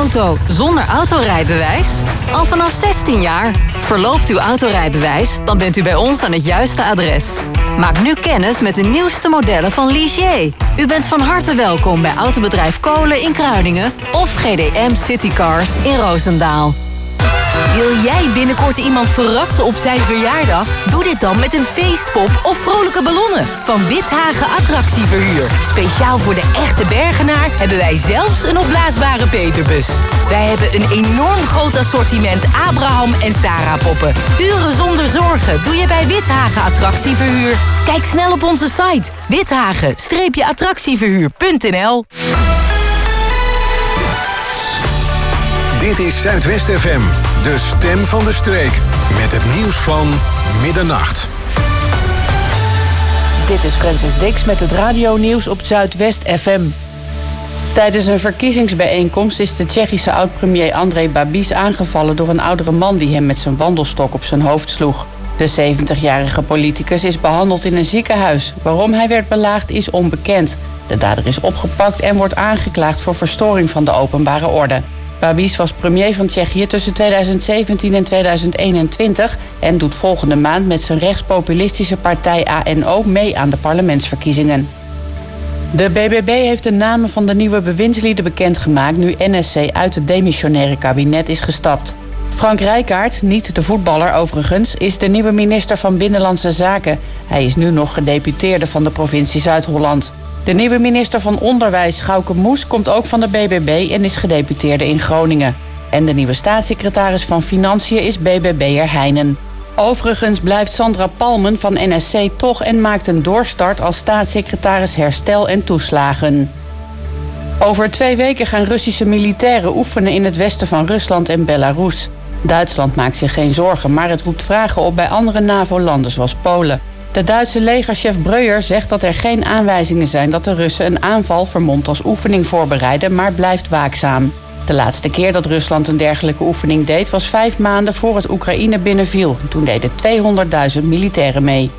auto zonder autorijbewijs? Al vanaf 16 jaar. Verloopt uw autorijbewijs, dan bent u bij ons aan het juiste adres. Maak nu kennis met de nieuwste modellen van Ligier. U bent van harte welkom bij Autobedrijf Kolen in Kruiningen of GDM Citycars in Roosendaal. Wil jij binnenkort iemand verrassen op zijn verjaardag? Doe dit dan met een feestpop of vrolijke ballonnen van Withagen Attractieverhuur. Speciaal voor de echte Bergenaar hebben wij zelfs een opblaasbare peperbus. Wij hebben een enorm groot assortiment Abraham en Sarah poppen. Uren zonder zorgen doe je bij Withagen Attractieverhuur. Kijk snel op onze site withagen-attractieverhuur.nl. Dit is Zuidwest FM, de stem van de streek. Met het nieuws van middernacht. Dit is Francis Dix met het radionieuws op Zuidwest FM. Tijdens een verkiezingsbijeenkomst is de Tsjechische oud-premier Andrej Babiš aangevallen door een oudere man die hem met zijn wandelstok op zijn hoofd sloeg. De 70-jarige politicus is behandeld in een ziekenhuis. Waarom hij werd belaagd is onbekend. De dader is opgepakt en wordt aangeklaagd voor verstoring van de openbare orde. Babiš was premier van Tsjechië tussen 2017 en 2021... en doet volgende maand met zijn rechtspopulistische partij ANO mee aan de parlementsverkiezingen. De BBB heeft de namen van de nieuwe bewindslieden bekendgemaakt nu NSC uit het demissionaire kabinet is gestapt. Frank Rijkaard, niet de voetballer overigens, is de nieuwe minister van Binnenlandse Zaken. Hij is nu nog gedeputeerde van de provincie Zuid-Holland. De nieuwe minister van Onderwijs, Gauke Moes, komt ook van de BBB en is gedeputeerde in Groningen. En de nieuwe staatssecretaris van Financiën is BBB'er Heijnen. Overigens blijft Sandra Palmen van NSC toch en maakt een doorstart als staatssecretaris Herstel en Toeslagen. Over 2 weken gaan Russische militairen oefenen in het westen van Rusland en Belarus. Duitsland maakt zich geen zorgen, maar het roept vragen op bij andere NAVO-landen zoals Polen. De Duitse legerchef Breuer zegt dat er geen aanwijzingen zijn dat de Russen een aanval vermomd als oefening voorbereiden, maar blijft waakzaam. De laatste keer dat Rusland een dergelijke oefening deed was 5 maanden voor het Oekraïne binnenviel. Toen deden 200.000 militairen mee.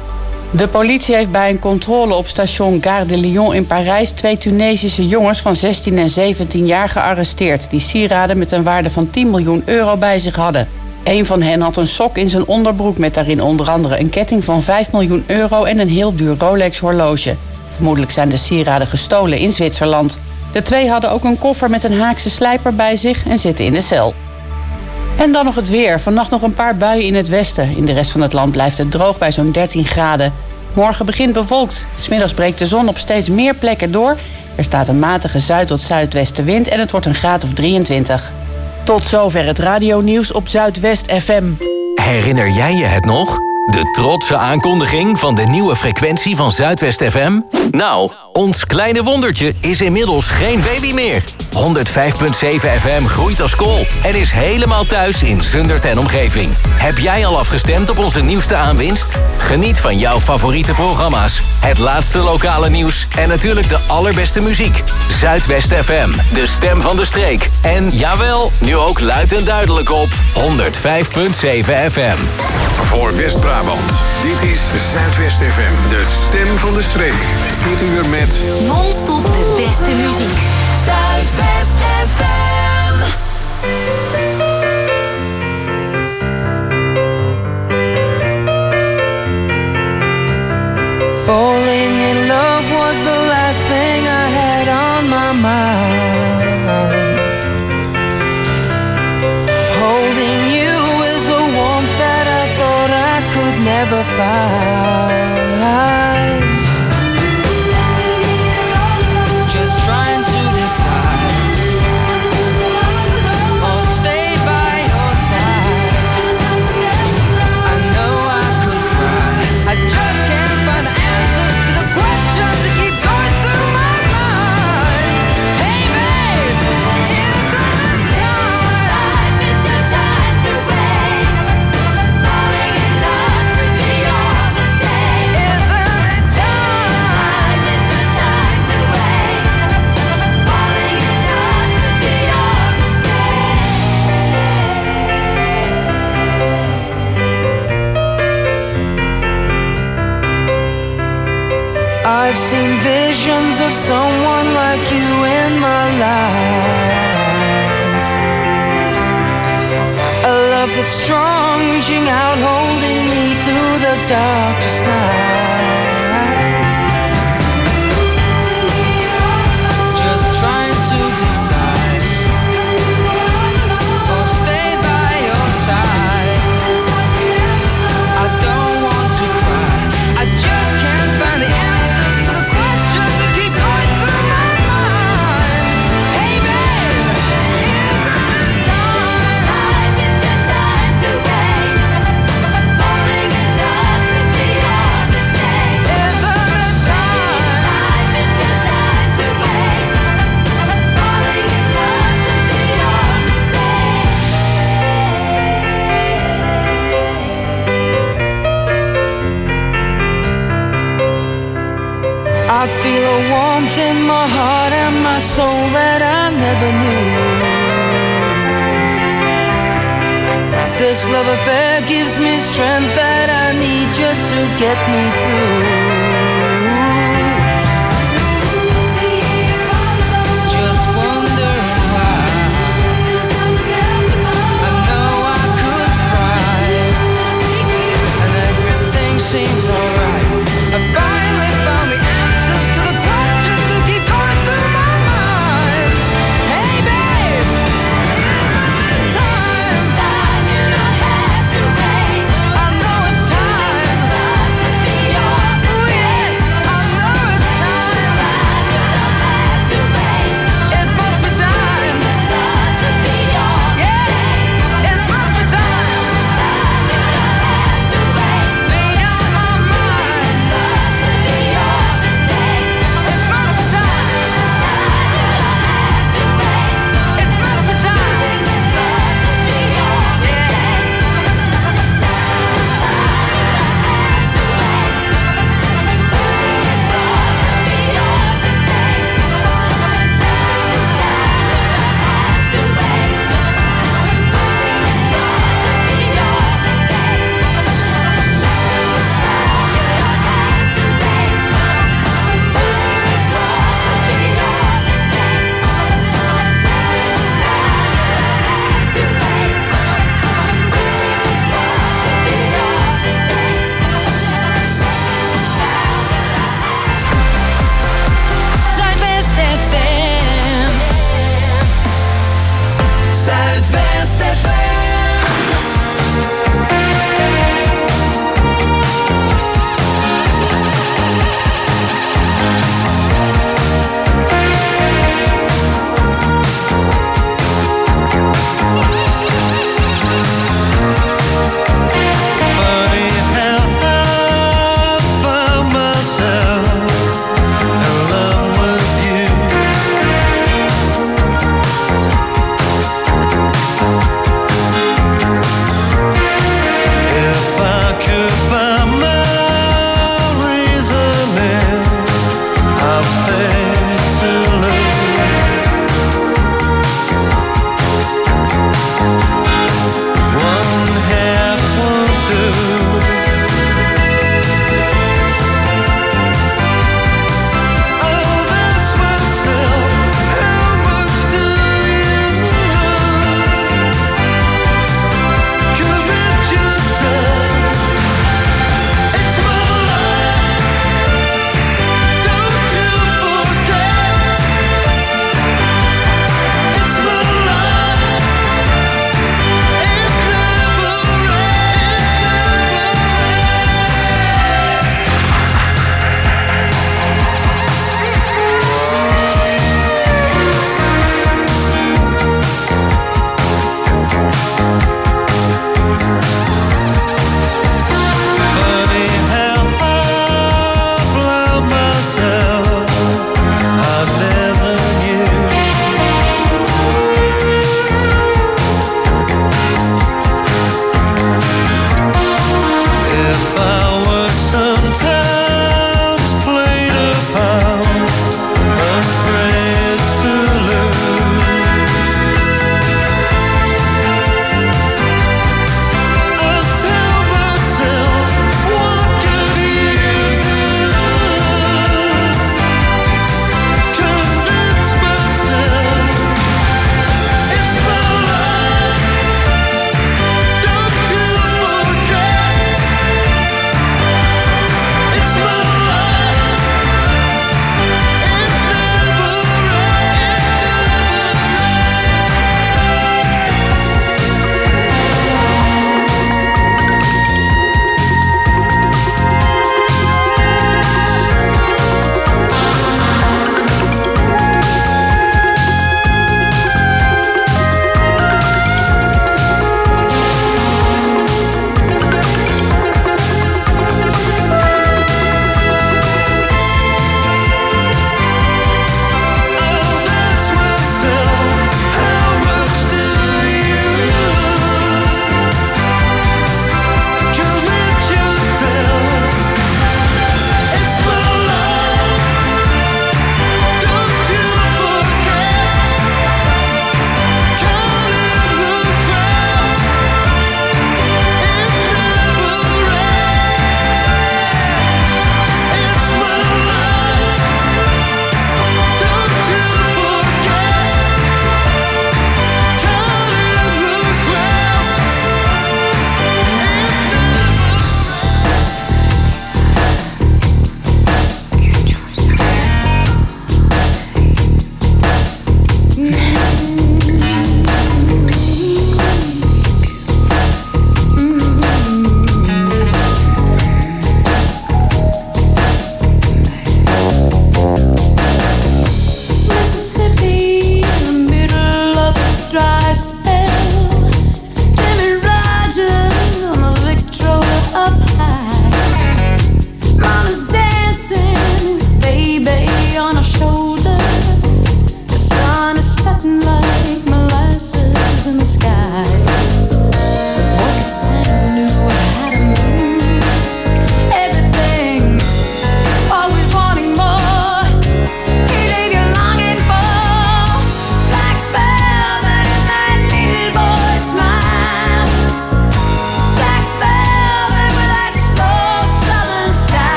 De politie heeft bij een controle op station Gare de Lyon in Parijs 2 Tunesische jongens van 16 en 17 jaar gearresteerd, die sieraden met een waarde van 10 miljoen euro bij zich hadden. Een van hen had een sok in zijn onderbroek met daarin onder andere een ketting van 5 miljoen euro en een heel duur Rolex-horloge. Vermoedelijk zijn de sieraden gestolen in Zwitserland. De 2 hadden ook een koffer met een Haakse slijper bij zich en zitten in de cel. En dan nog het weer. Vannacht nog een paar buien in het westen. In de rest van het land blijft het droog bij zo'n 13 graden. Morgen begint bewolkt. 's Middags breekt de zon op steeds meer plekken door. Er staat een matige zuid- tot zuidwestenwind en het wordt een graad of 23. Tot zover het radionieuws op Zuidwest FM. Herinner jij je het nog? De trotse aankondiging van de nieuwe frequentie van Zuidwest FM? Nou, ons kleine wondertje is inmiddels geen baby meer. 105.7 FM groeit als kool en is helemaal thuis in Zundert en omgeving. Heb jij al afgestemd op onze nieuwste aanwinst? Geniet van jouw favoriete programma's, het laatste lokale nieuws en natuurlijk de allerbeste muziek. Zuidwest FM, de stem van de streek. En jawel, nu ook luid en duidelijk op 105.7 FM. Voor West-Brabant, dit is Zuidwest FM, de stem van de streek. Dit uur met Non-stop de beste muziek. Zuidwest FM. Falling in love was the last thing I had on my mind. Holding you is a warmth that I thought I could never find. Just trying to decide. I'll stay by your side. I know I could cry. I just can't find the answer to the questions that keep going through my mind. Hey babe, isn't it time? It's your time to wait. Falling in love could be your mistake. Isn't it time? It's your time to wait. Falling in love could be your mistake. I've seen visions of someone like you in my life. that's strong, reaching out, holding me through the darkest night. Just trying to decide, or stay by your side. I don't want to cry, I just can't find the answers to the questions that keep going through my mind. Hey babe, isn't it time? Life, it's your time to wait. Falling in love could be your mistake. Isn't it time? Life, it's your time to wait. Falling in love could be your mistake. I feel a warmth in my heart and my soul that I never knew. This love affair gives me strength that I need just to get me through. Just wondering why. I know I could cry, and everything seems alright. I finally found the answers to the questions that keep going through my mind. Hey babe, isn't it time? Time, you don't have to wait. I know it's time. Love could be your Ooh, yeah, I know it's time. time, you don't have to wait. It must be time. Love could be your Yeah, it must be time. time, you don't have to wait. Be on my mind.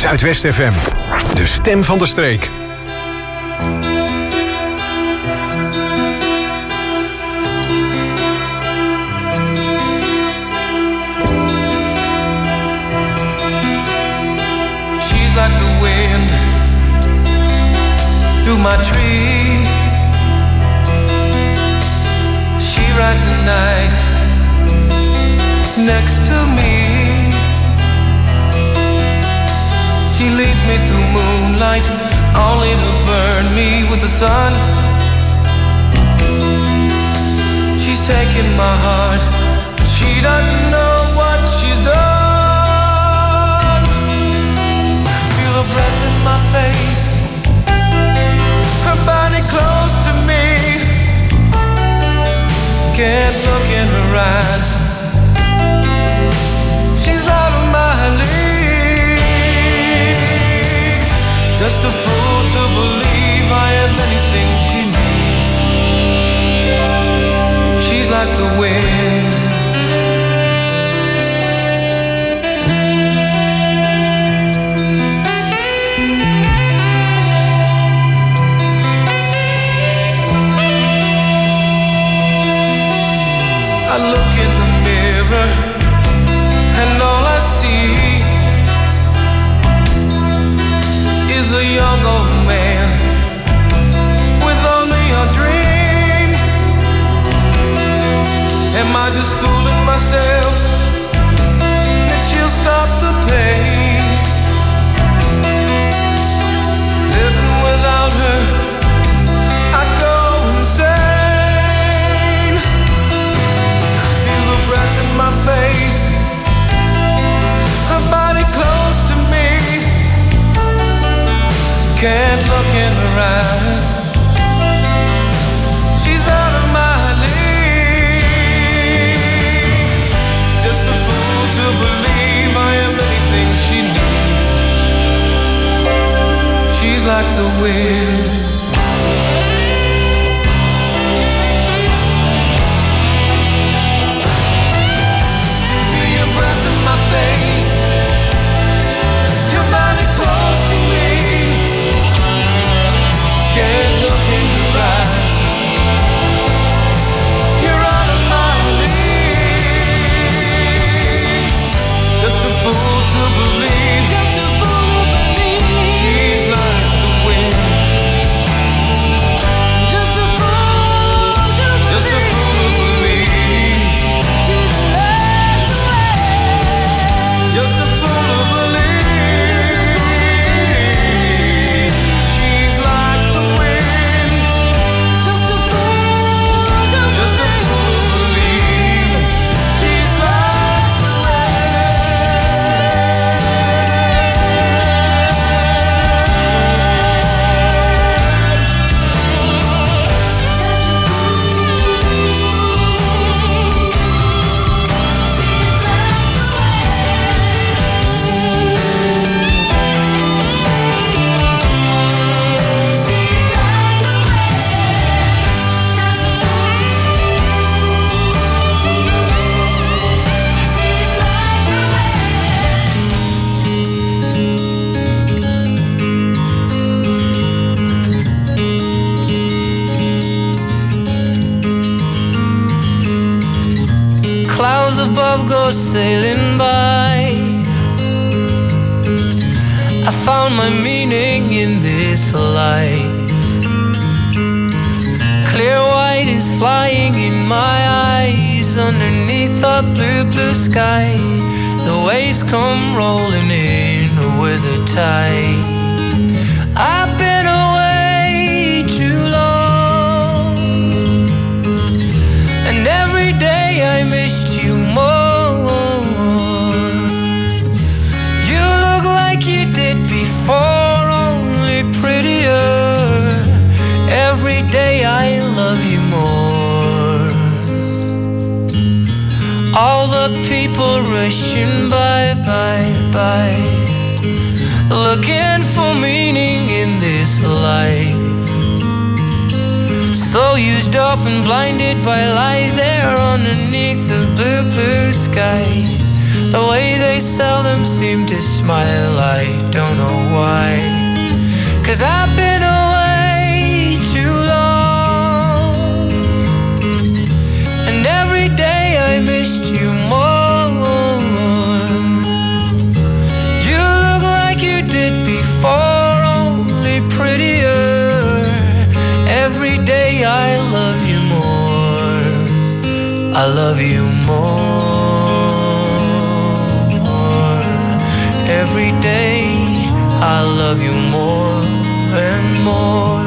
Zuidwest FM. De stem van de streek. She's like the wind through my tree. She rides the night next to me. She leads me through moonlight, only to burn me with the sun. She's taking my heart, but she doesn't know what she's done. Feel her breath in my face, her body close to me. Can't look in her eyes, she's out of my league. Just a fool to believe I have anything she needs. She's like the wind. I look in the mirror and all I see is a young old man with only a dream. Am I just fooling myself that she'll stop the pain? Living without her, I go insane. Feel the breath in my face, her body close to me. Can't look in her eyes, she's out of my league. Just a fool to believe I am anything she needs. She's like the wind. Feel your breath in my face, your body close to me. Can't look in your eyes, you're out of my league. Just a fool to believe, just a fool to believe. She's like the wind. Just a fool to believe, just a fool to believe. She's like the wind. Just a fool to believe. She's like the wind. Just a fool to believe. She's like the clouds above go sailing by. I found my meaning in this life. Clear white is flying in my eyes underneath the blue, blue sky. The waves come rolling in with a tide. I've been away too long, and every day I missed you more. You look like you did before, only prettier. Every day I love you more. All the people rushing by, looking for meaning in this life. So used up and blinded by lies there underneath the blue, blue sky. The way they seldom seem to smile, I don't know why. 'Cause I've been away too long, and every day I missed you more. You look like you did before, only prettier. Every day I love you more, I love you more. Every day I love you more and more.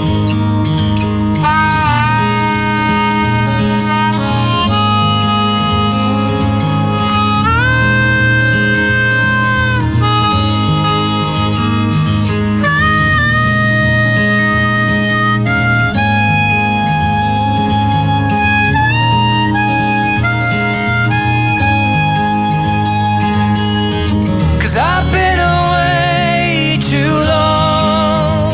I've been away too long,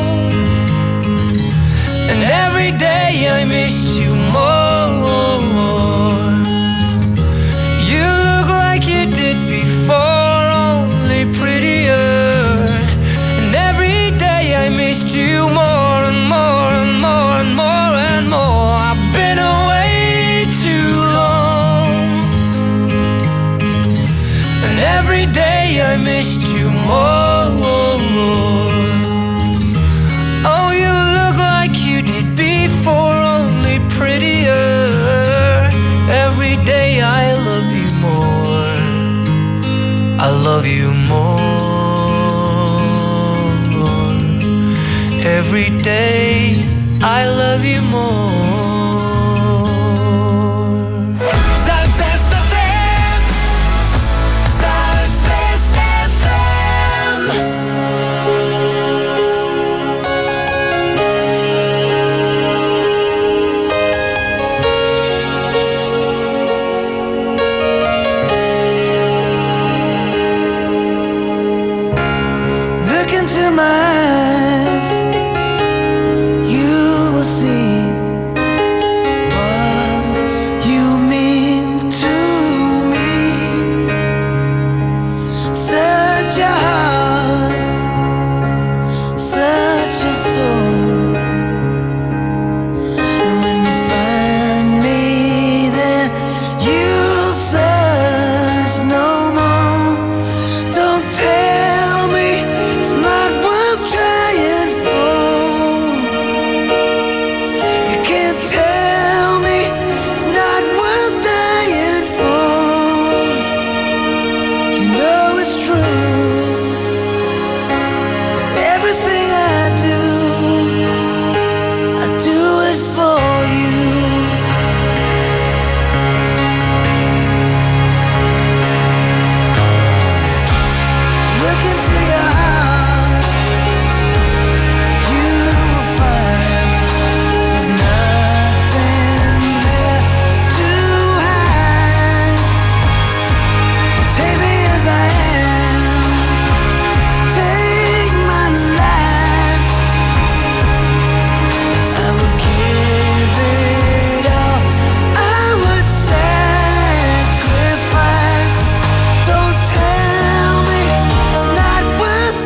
and every day I missed you more. You look like you did before, only prettier. And every day I missed you more and more and more and more and more. I've been away too long, and every day I missed you more. Oh, you look like you did before, only prettier. Every day I love you more, I love you more. Every day I love you more. Zuidwest FM, Zuidwest FM. Look into my eyes, you will see what you mean to me. Such a heart, such a soul. And when you find me there, you'll search no more. Don't tell me it's not worth trying for. You can't tell me it's not worth dying for. You know it's true. Everything I do it for you. Look into your heart, you will find there's nothing there to hide. Take me as I am, take my life. I would give it all, I would sacrifice. Don't tell me it's not worth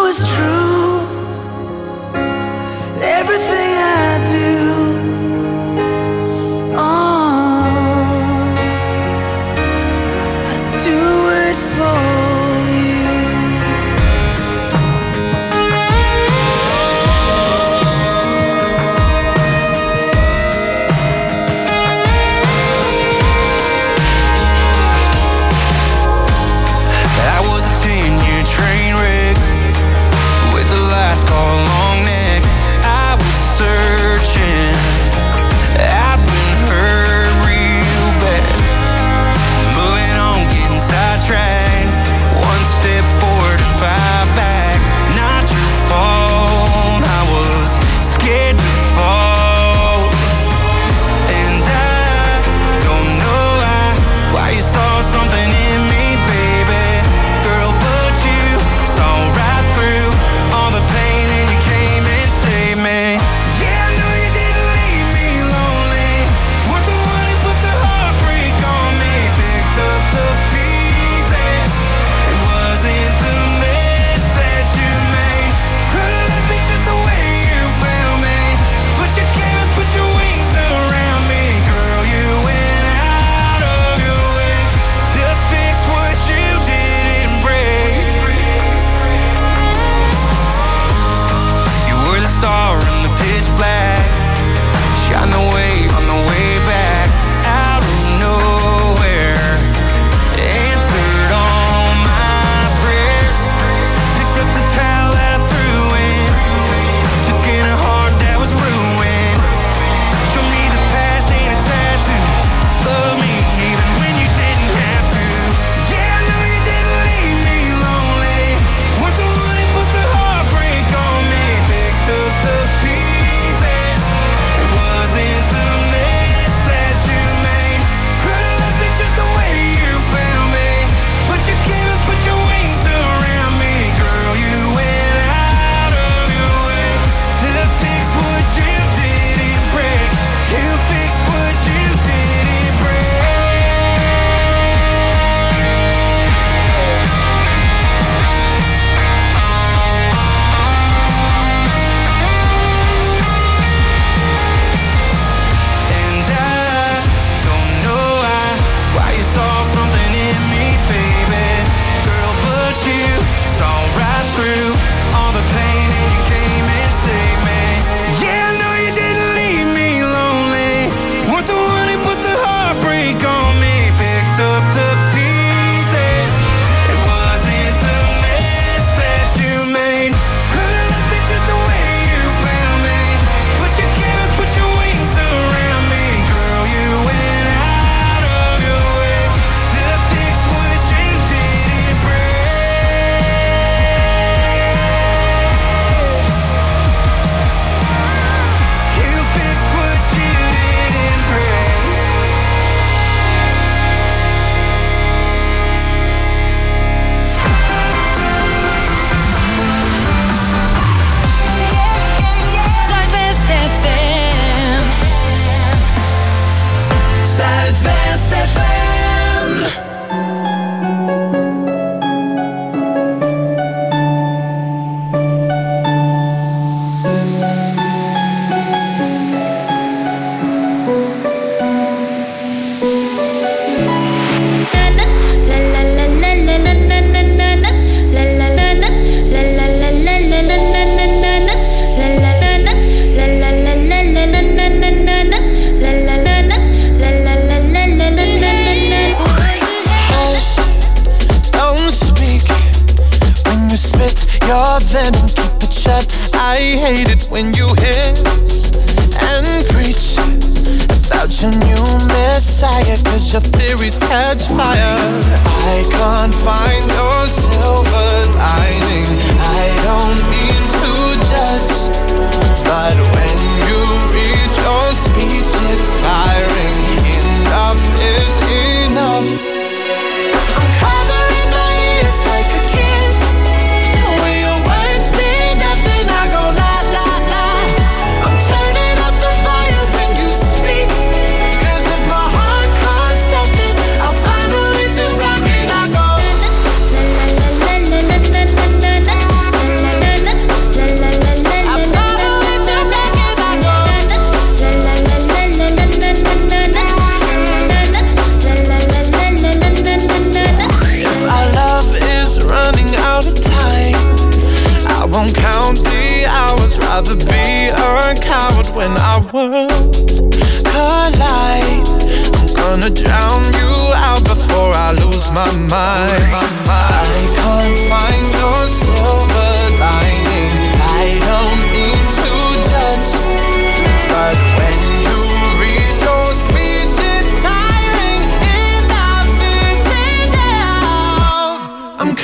was true. Everything I do, I do it for you. I was a 10-year train wreck with the last call long neck. I was searching, I've been hurt real bad. Moving on, getting sidetracked. One step forward and 5 back. Not your fault, I was scared to fall. And I don't know why you saw something in me, baby. Girl, but you saw right through all the pain and you came and saved me. Yeah, I know you didn't leave me lonely. Weren't the one who put the heartbreak on me. Picked up the pieces. It wasn't the mess that you made. Could've left me just the way you found me. But you came and put your wings around me. Girl, you went out of your way to fix what you didn't break. You were the star in the pitch black. Shine the way on the way back. Out of nowhere, answered all my prayers. Picked up the towel that I threw in. Took in a heart that was ruined. Show me the past ain't a tattoo. Love me even when you didn't have to. Yeah, I know you didn't leave me lonely. Weren't the one who put the heartbreak on me. Picked up the pieces. It wasn't the mess that you made. Could've left me just the way you found me. But you came and put your wings around me. Girl, you went out of your way to fix what you didn't break. You fixed what you didn't break. And I don't know why you saw something in me, baby. Girl, but you saw right through all the pain and you came and saved me. Yeah, I know you didn't leave me lonely. Weren't the one who put the heartbreak on me. Picked up the pieces. It wasn't the mess that you made. Could've left me just the way you found me. But you came and put your wings around me. Girl, you went out of your way to fix what you didn't break. You fixed what you didn't break. Zuidwest FM. Zuidwest FM. Don't speak when you spit your venom, keep it shut. I hate it when you hiss and preach about your new messiah, cause your theories catch fire. I can't find your silver lining. I don't mean to judge, but when you read your speech, it's tiring. Enough is enough. I'm covering my ears like a kid. When your words mean nothing, I go la la la. I'm turning up the fire when you speak, cause if my heart can't stop it, I'll find a way to rock it. I go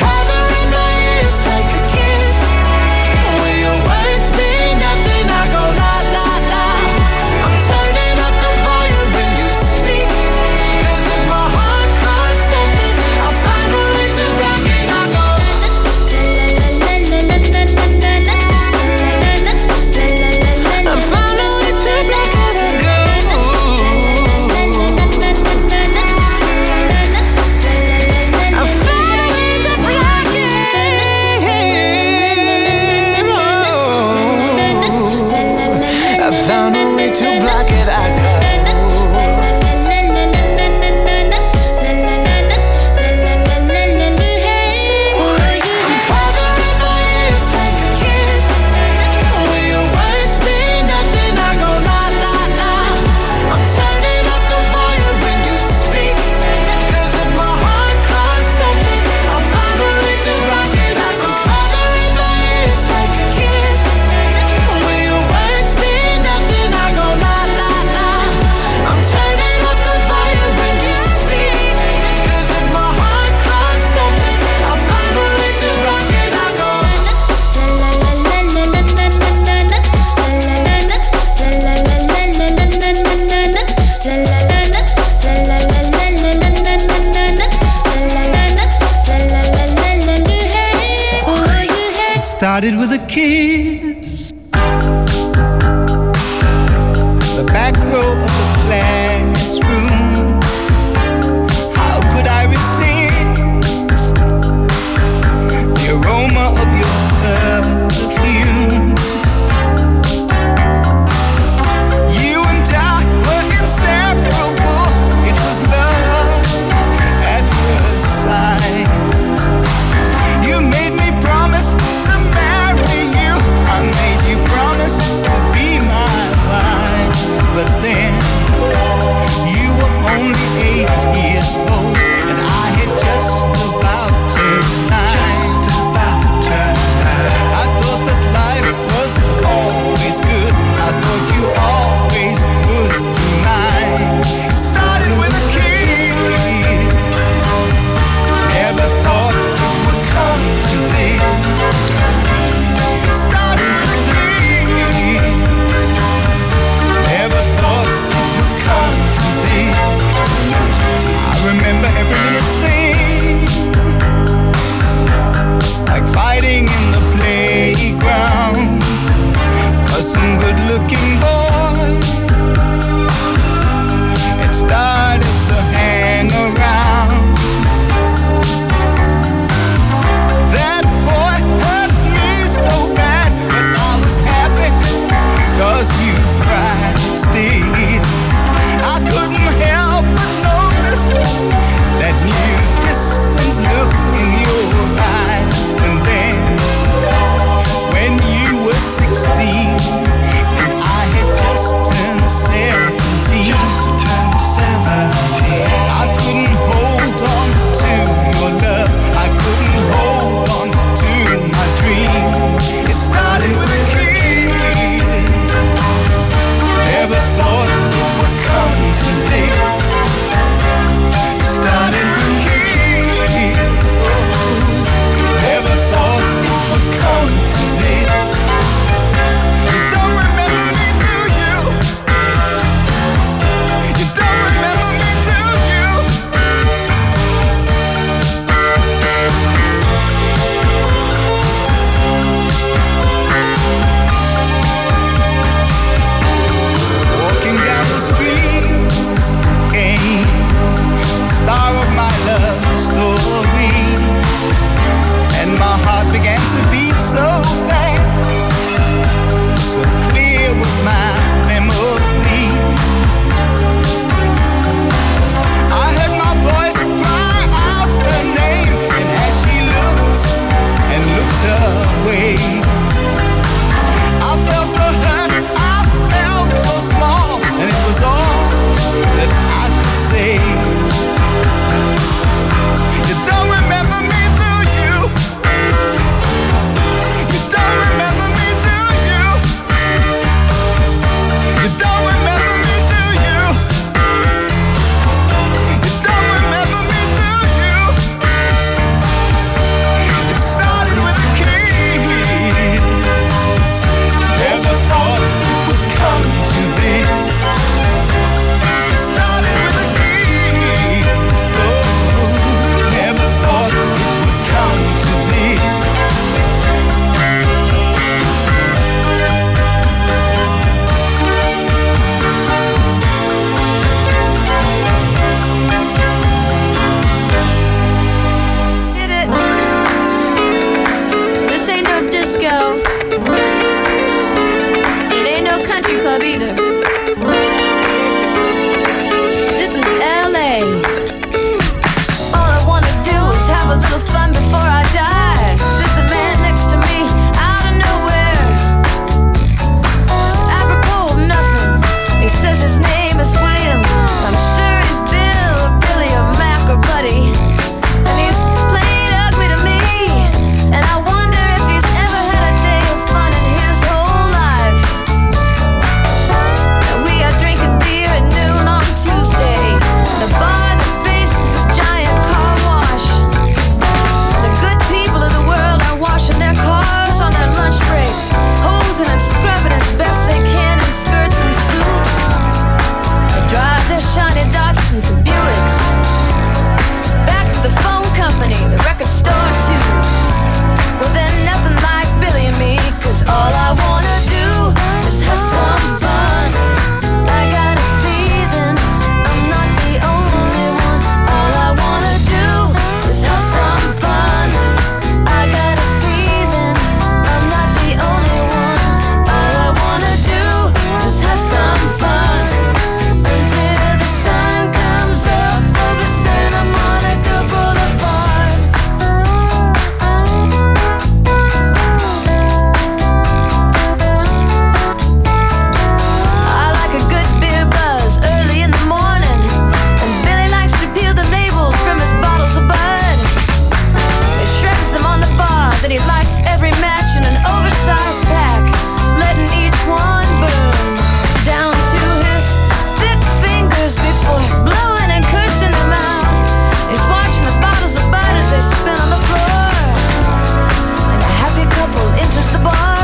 covering my ears like a kid. When your words mean nothing, I go la la la. I'm turning up the volume when you speak. 'Cause if my heart can't stop it, I'll find a way to rock it. I go I found a way to rock it. I go I found a way to rock it. I found a way to block it. I go. I'm covering my ears like a kid. When your words mean nothing, I go la la la. I'm turning up the volume when you speak. 'Cause if my heart can't stop it, I'll find a way to rock it. I go covering my ears like a kid. When your words mean nothing, I go la la la. I'm turning up the volume when you speak. 'Cause if my heart can't stop it, I'll find a way to rock it. I go. Started with a kiss. The back row of the classroom. How could I resist the aroma of your perfume? You and I were inseparable. It was love at first sight. You made me promise to marry you. I made you promise to be my wife. But then club either. This is LA. All I wanna do is have a little fun before I die. There's a man next to me out of nowhere. Apropos of nothing. He says his name is William. I'm sure he's Bill or Billy or Mac or Buddy. And he's plain ugly to me. And I wonder if he's ever had a day of fun in his whole life. And we are drinking beer at noon on Tuesday. The bar that faces a giant car wash. The good people of the world are washing their cars on their lunch break, hosing and scrubbing as best they can in skirts and suits. They drive their shiny Datsuns and Buicks. Back to the phone company, the record store too. Well, then nothing like Billy and me, 'cause all I wanna do is have some fun. I got a feeling I'm not the only one. All I wanna do is have some fun. I got a feeling I'm not the only one. All I wanna do is have some fun until the sun comes up over Santa Monica Boulevard. I like a good beer buzz early in the morning, and Billy likes to peel the labels from his bottles of Bud. He shreds them on the bar, then he lights every match in an oversized pack, letting each one burn down to his thick fingers before blowing and cushing them out. He's watching the bottles of Bud as they spin on the floor, and a happy couple enters the bar,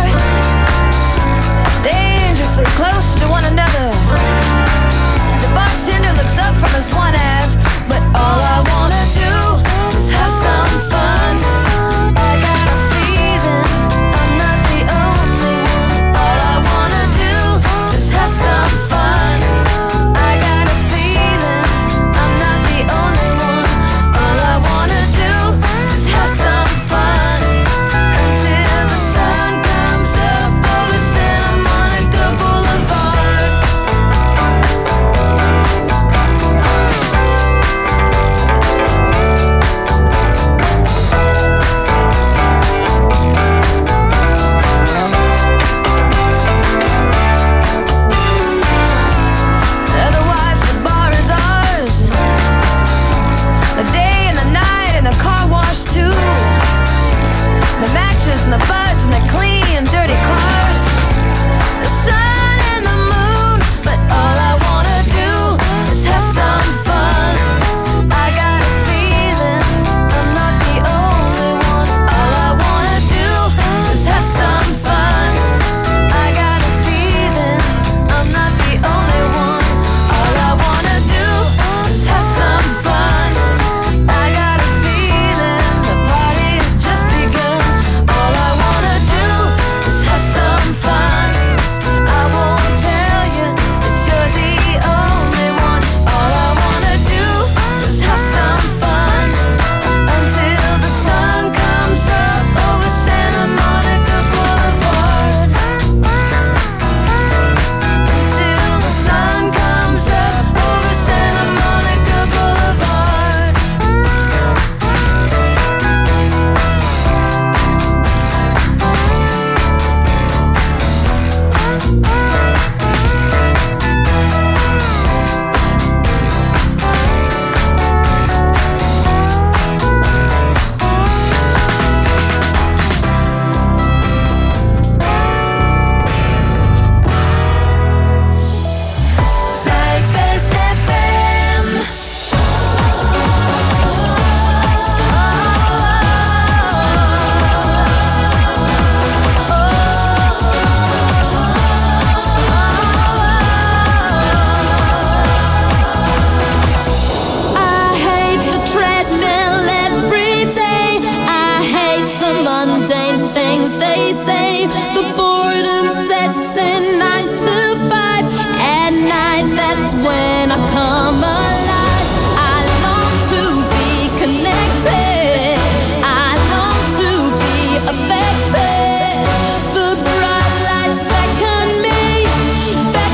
dangerously close to one another. The bartender looks up from his one ads, but all I wanna do is have some fun. I got a feeling I'm not the only one. All I wanna do is have some fun. I got a feeling I'm not the only one. All I wanna do is have some fun until the sun comes up over Santa Monica Boulevard. Otherwise the bar is ours, the day and the night and the car wash too. The matches and the buds and the clean dirty cars, the sun and the moon, but all I wanna do is have some fun. I got a feeling I'm not the only one. All I wanna do is have some fun. I got a feeling I'm not the only one. All I wanna do is have some fun. I got a feeling the party's just begun. All I wanna do is have some fun. I won't tell you that you're the only one. All I wanna do is have some fun until the sun comes up over Santa Monica Boulevard. Until the sun comes up over Santa Monica Boulevard. Zuidwest FM. I hate the treadmill every day. I hate the mundane things they say. The boredom sets in 9 to 5. At night, that's when I come alive. I long to be connected. I long to be affected. The bright lights beckon me.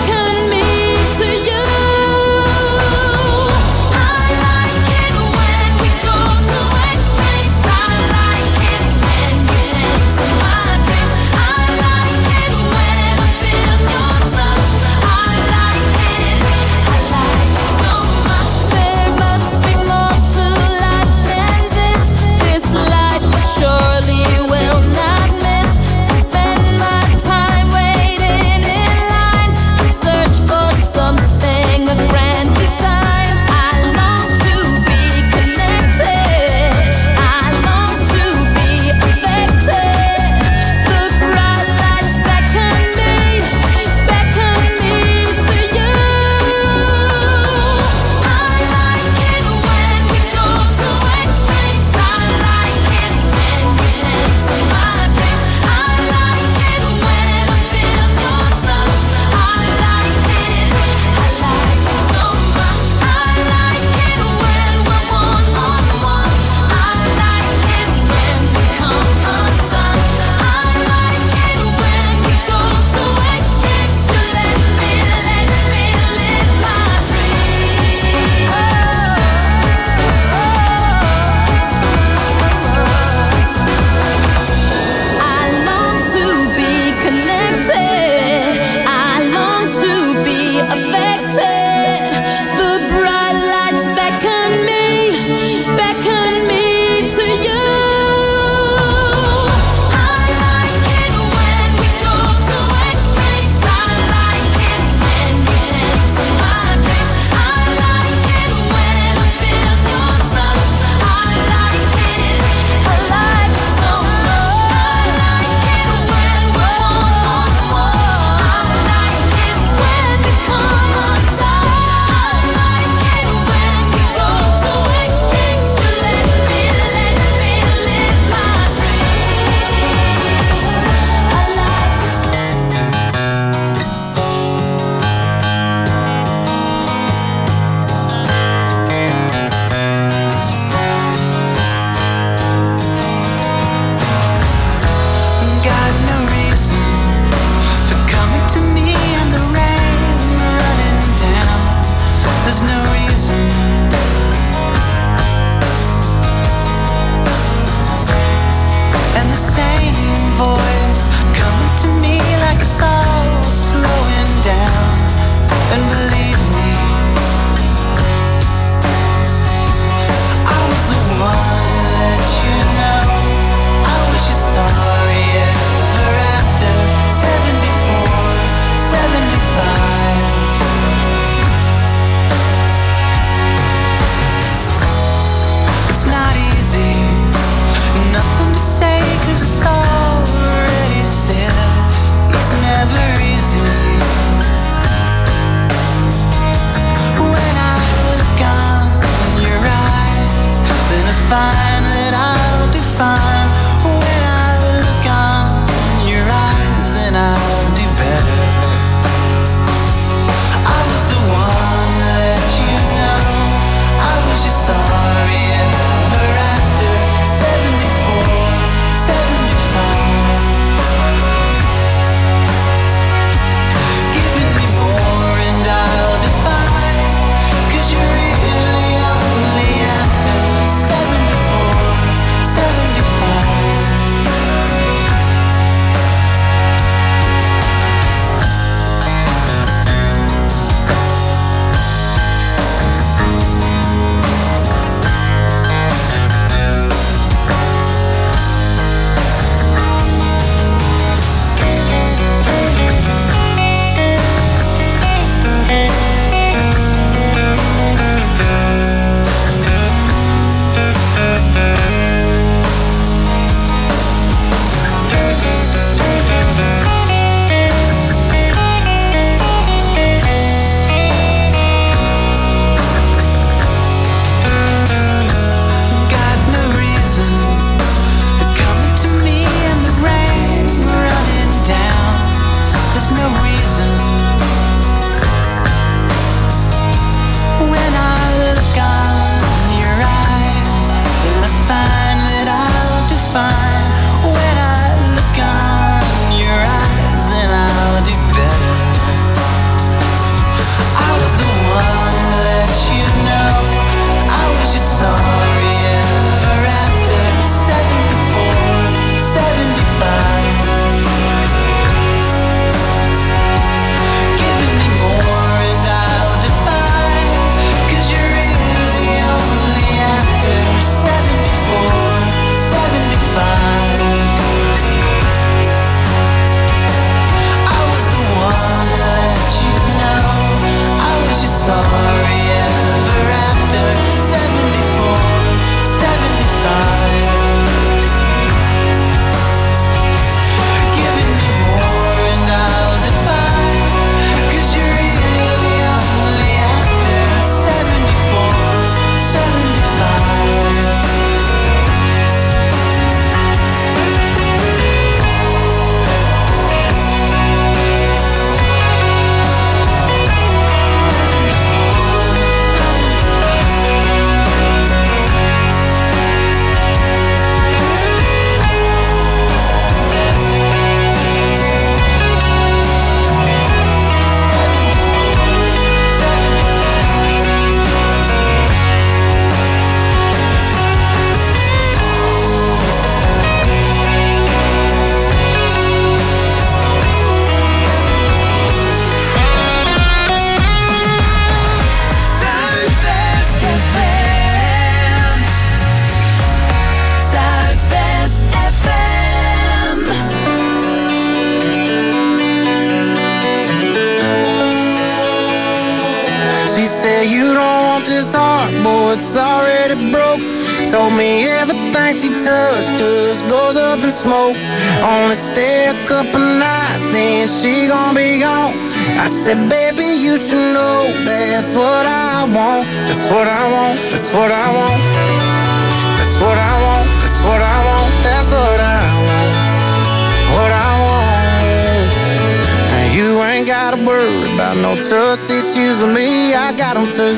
but it's already broke. Told me everything she touched just goes up in smoke. Only stay a couple nights, then she gon' be gone. I said, baby, you should know that's what I want. That's what I want, that's what I want. That's what I want, that's what I want. That's what I want, what I want. And you ain't gotta worry about no trust issues with me. I got them too,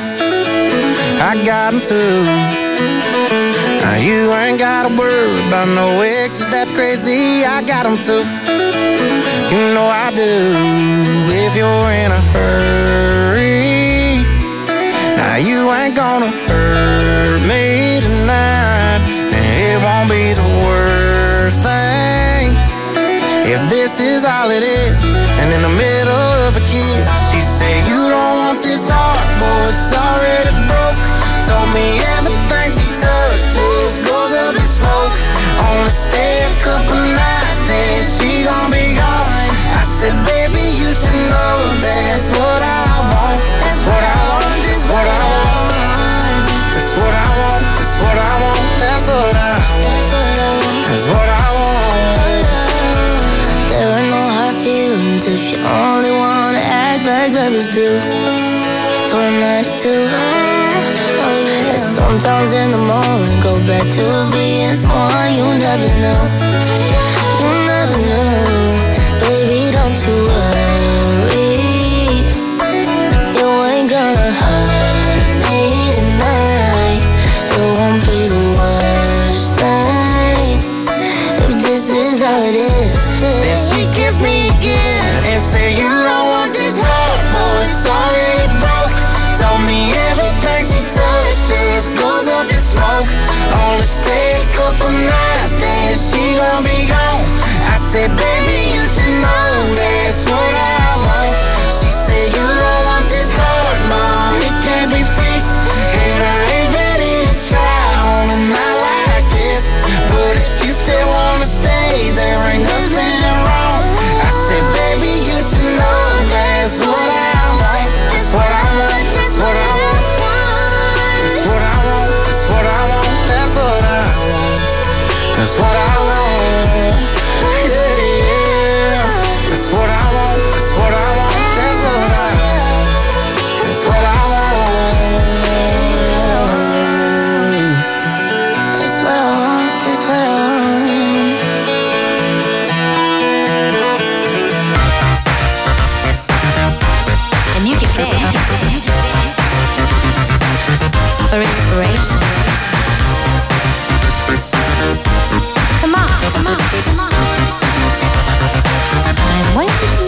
I got them too. Now you ain't gotta worry about no exes, that's crazy. I got them too, you know I do. If you're in a hurry, now you ain't gonna hurt me tonight. And it won't be the worst thing if this is all it is. And in the middle of a kiss, she said, you don't want this heart, boy, it's already broke. Told me everything she touched just goes up in smoke. Only stay a couple nights, then she gon' be gone. I said, baby, you should know that's what I want. That's what I want, that's what I want. That's what I want, that's what I want. That's what I want, that's what I want. There are no hard feelings if you only wanna act like lovers do. For a night or two, and sometimes in the morning go back to being someone you never knew. You never knew. Baby, don't you worry, you ain't gonna hurt me tonight. It won't be the worst thing if this is all it is. Then she kissed me again and said, you don't want this heart, boy, it's already broke. Told me everything she touched just goes up in smoke. Only stay a couple nights, then she gon' be gone. I said, baby, you should know that's what I want. She said, you don't want this heart, ma, it can't be fixed. And I ain't ready to try on a night like this. But if you still wanna stay, there ain't nothing wrong. I said, baby, you should know that's what I want. That's what I want, that's what I want. That's what I want, that's what I want. That's what I want, that's what I want. Yeah, yeah. That's what I want, that's what I want. That's what I want, that's what I want. That's what I want, that's what I want. And you can dance for inspiration. Come on, come on, come on. I'm waiting.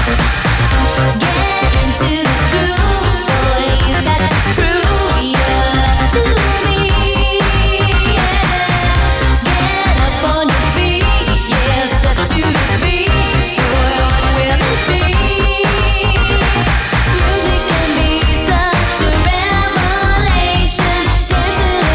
Get into the groove, boy. You got to prove your love to me. Yeah. Get up on your feet, yeah. Step to the beat, boy. What will it be? Music can be such a revelation. Dancing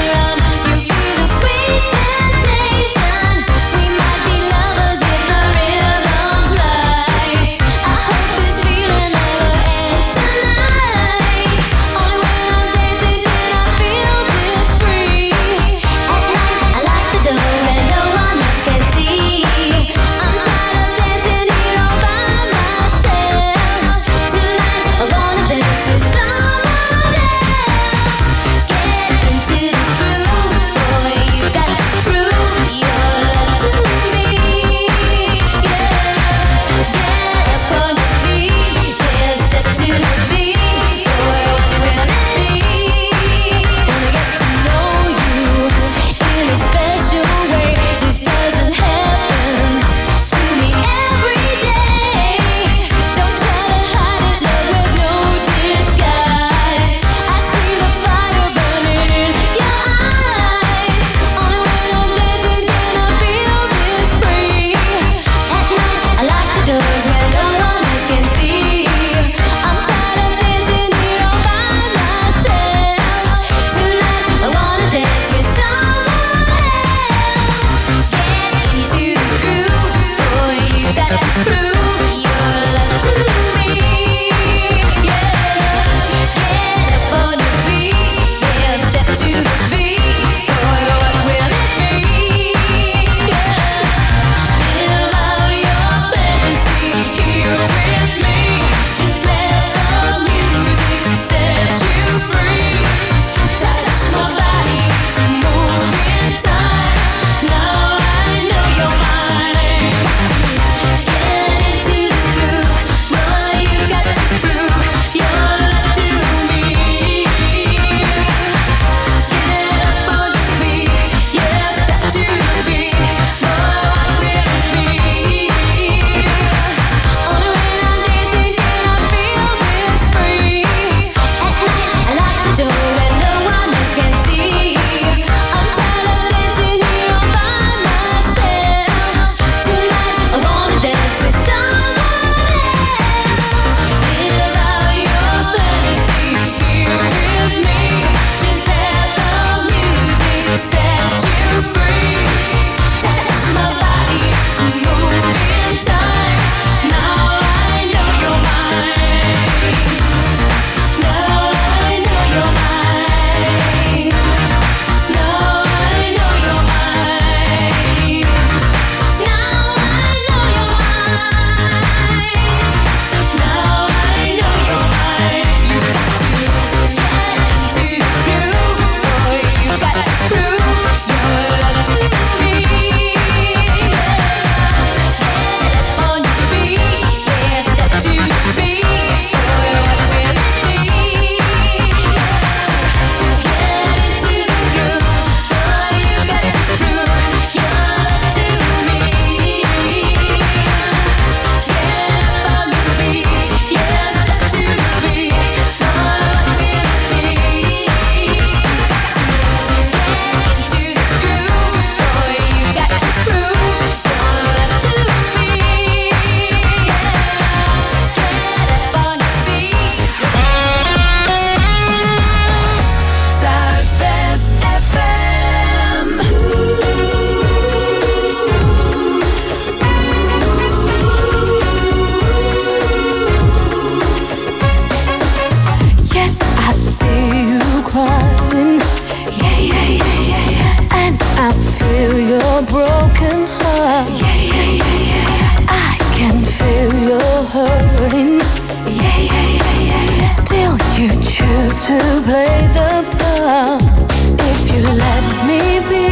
to play the part. If you let me be,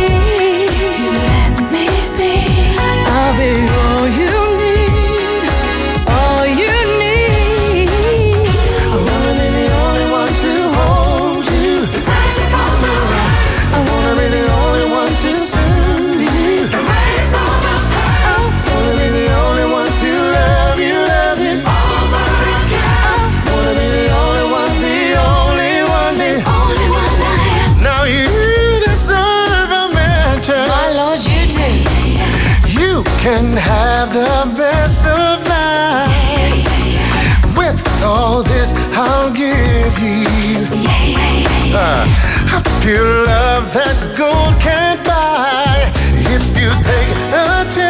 I'll be all you need, all you need. I wanna be the only one to hold you, touch you from the right. I wanna be the only one to soothe you, erase all the pain. I wanna be the only one to love you over again. I wanna be the only one, the only one, the only one I am. Now you deserve a mansion. My Lord, you do. You can have the best of life. With all this, I'll give you a pure love that gold can't buy. If you take a chance.